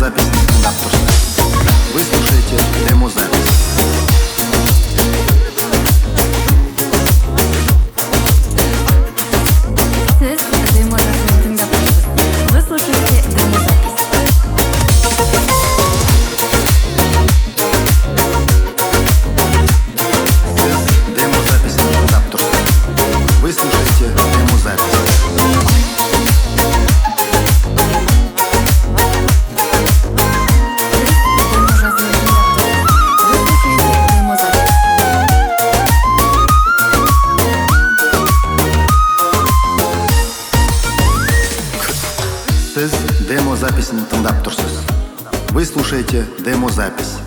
демозаписін тыңдап тұрсыз. Вы слушаете демозапись. Сіз демозаписін тыңдап тұрсыз. Вы слушаете демозапись. Сіз демозаписін тыңдап тұрсыз. Вы слушаете демозапись. Сіз демозаписін тыңдап тұрсыз. Вы слушаете демозапись.